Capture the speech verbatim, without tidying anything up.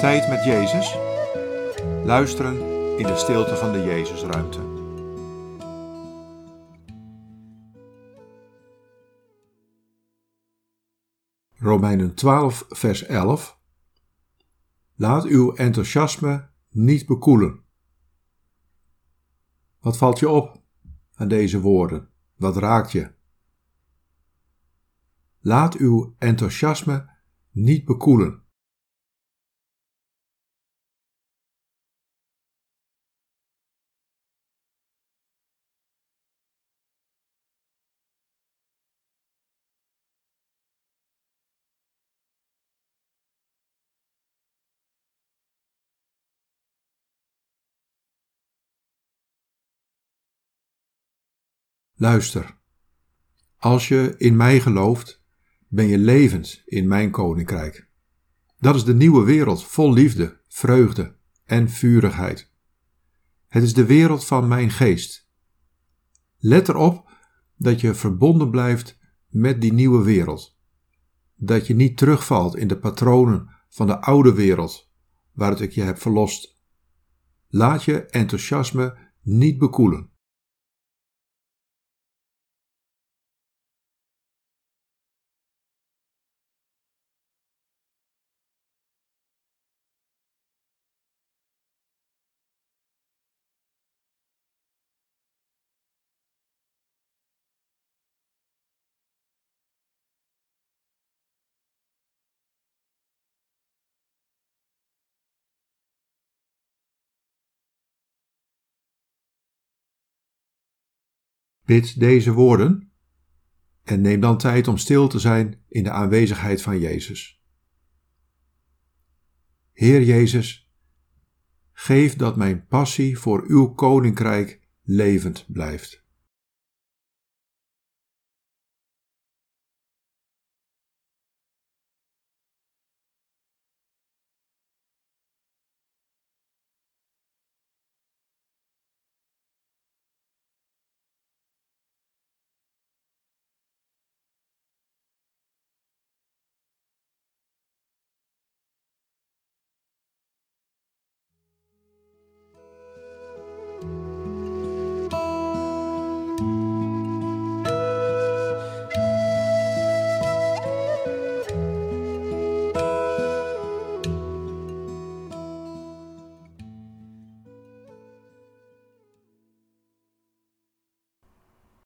Tijd met Jezus. Luisteren in de stilte van de Jezusruimte. Romeinen twaalf vers elf. Laat uw enthousiasme niet bekoelen. Wat valt je op aan deze woorden? Wat raakt je? Laat uw enthousiasme niet bekoelen. Luister, als je in mij gelooft, ben je levend in mijn koninkrijk. Dat is de nieuwe wereld vol liefde, vreugde en vurigheid. Het is de wereld van mijn geest. Let erop dat je verbonden blijft met die nieuwe wereld. Dat je niet terugvalt in de patronen van de oude wereld waaruit ik je heb verlost. Laat je enthousiasme niet bekoelen. Bid deze woorden en neem dan tijd om stil te zijn in de aanwezigheid van Jezus. Heer Jezus, geef dat mijn passie voor uw koninkrijk levend blijft.